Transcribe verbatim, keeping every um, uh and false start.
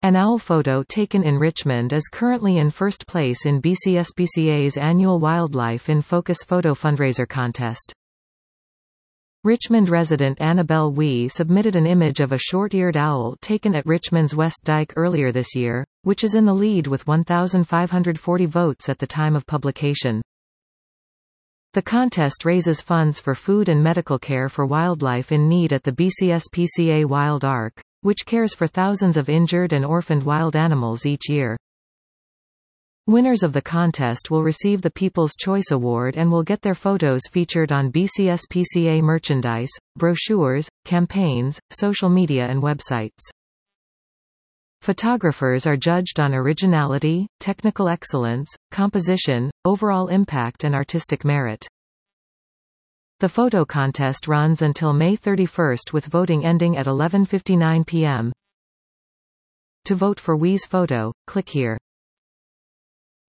An owl photo taken in Richmond is currently in first place in B C S P C A's annual Wildlife in Focus photo fundraiser contest. Richmond resident Annabelle Wee submitted an image of a short-eared owl taken at Richmond's West Dyke earlier this year, which is in the lead with one thousand five hundred forty votes at the time of publication. The contest raises funds for food and medical care for wildlife in need at the B C S P C A Wild Ark, which cares for thousands of injured and orphaned wild animals each year. Winners of the contest will receive the People's Choice Award and will get their photos featured on B C S P C A merchandise, brochures, campaigns, social media and websites. Photographers are judged on originality, technical excellence, composition, overall impact and artistic merit. The photo contest runs until May thirty-first with voting ending at eleven fifty-nine p m To vote for Wee's photo, click here.